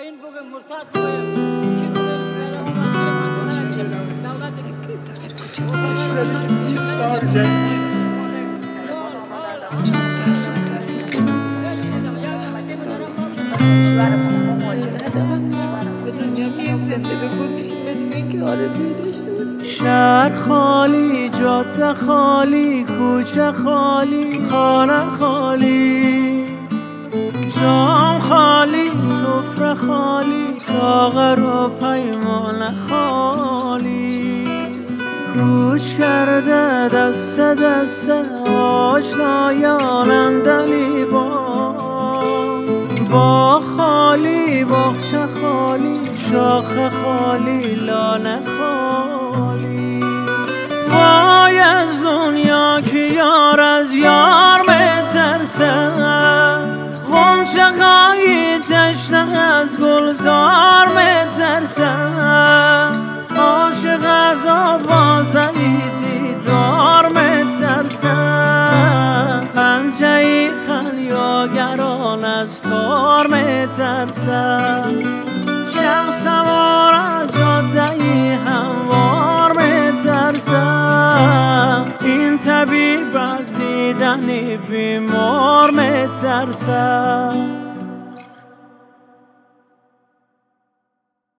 این بگه مرتد شهر خالی، جاده خالی، کوچه خالی، خانه خالی، جام خالی، سفره خالی، ساغر و پیمانه خالی. کوچ کرده دست دست آشنایان دلی با خالی، باغچه خالی، شاخ خالی، لانه خالی. وای از دنیا که یار از یار بترسه، غنچه خواهی تشنه از گلزار بترسه. عاشق از آوازه دیدار بترسه، پنجه خلیاگران از تار بترسه. شب سوار از جاده هموار بترسه، این طبیب از دیدن بیمار بترسه.